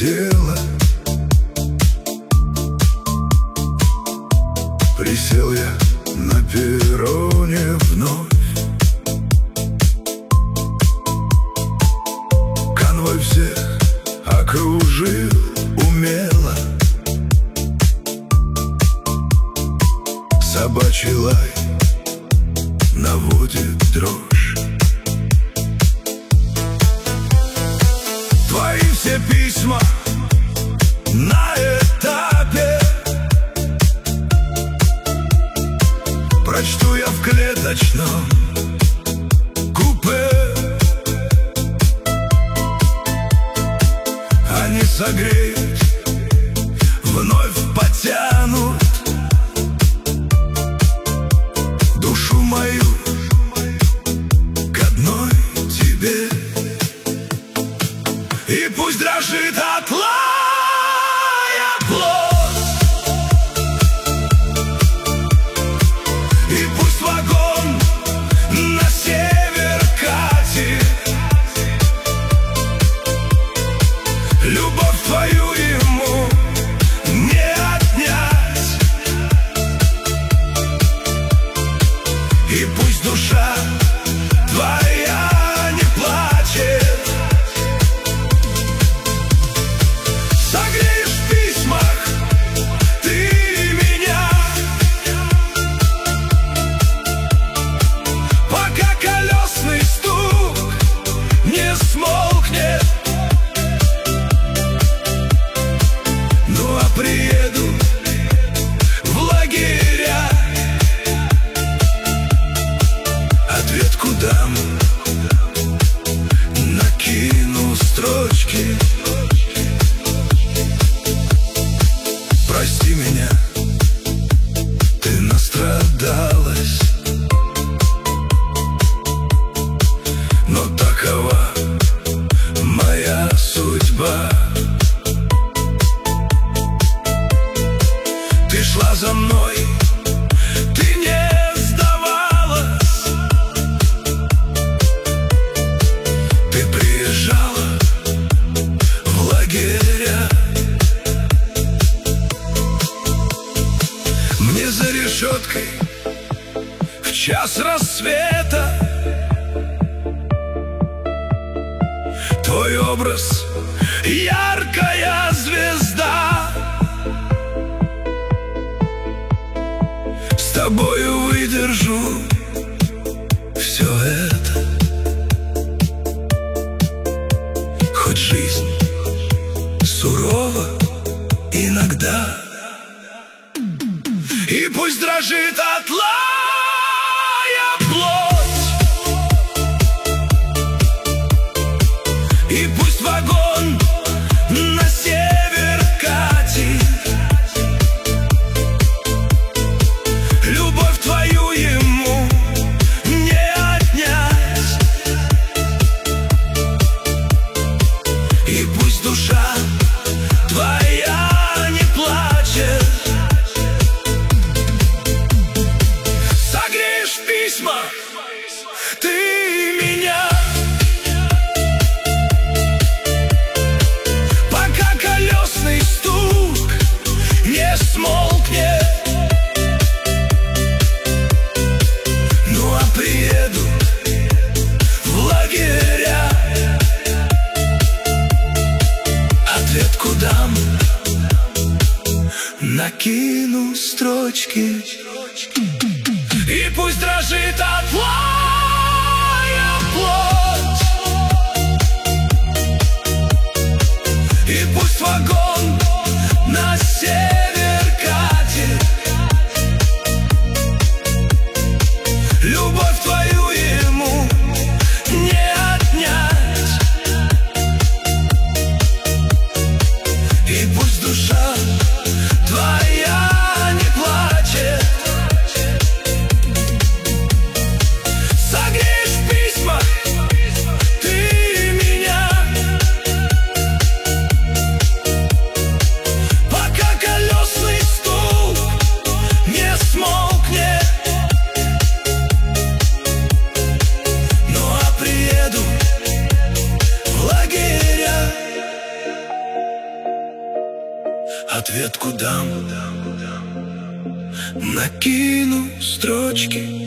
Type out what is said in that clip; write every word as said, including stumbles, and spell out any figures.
тело. Присел я на перроне вновь. Конвой всех окружил умело. Собачий лай наводит дрожь. Твои все письма на этапе прочту я в клеточном купе. Они согреют, вновь потянут душу мою к одной тебе. И пусть дрожит от лая плоть, и пусть вагон на север катит. Любовь твою ему не отнять. И пусть душа твоя не плачет. Согреешь в письмах ты меня, пока колесный стук не смолкнет. Ну а приеду в лагеря, ответку дам, накину строчки. Прости меня, ты настрадалась, но такова моя судьба. Ты шла за мной, ты не сдавалась. Ты приезжала в лагеря. Мне за решеткой в час рассвета твой образ — яркая звезда. С тобою выдержу все это, хоть жизнь сурова иногда. И пусть дрожит от лая плоть, и пусть вагон на север катит. Любовь твою ему не отнять. И пусть душа твоя не плачет. ответку дам, накину строчки